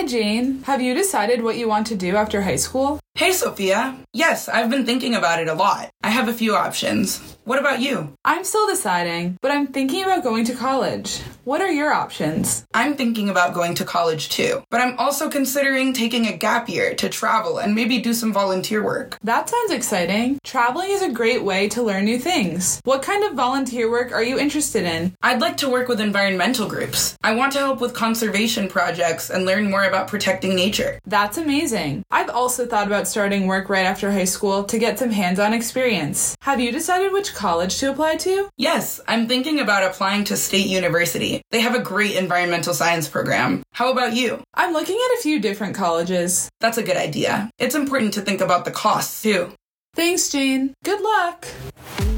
Hi, Jane. Have you decided what you want to do after high school? Hey, Sophia. Yes, I've been thinking about it a lot. I have a few options. What about you? I'm still deciding, but I'm thinking about going to college. What are your options? I'm thinking about going to college too, but I'm also considering taking a gap year to travel and maybe do some volunteer work. That sounds exciting. Traveling is a great way to learn new things. What kind of volunteer work are you interested in? I'd like to work with environmental groups. I want to help with conservation projects and learn more about protecting nature. That's amazing. I've also thought about starting work right after high school to get some hands-on experience. Have you decided which college to apply to? Yes, I'm thinking about applying to State University. They have a great environmental science program. How about you? I'm looking at a few different colleges. That's a good idea. It's important to think about the costs, too. Thanks, Jane. Good luck!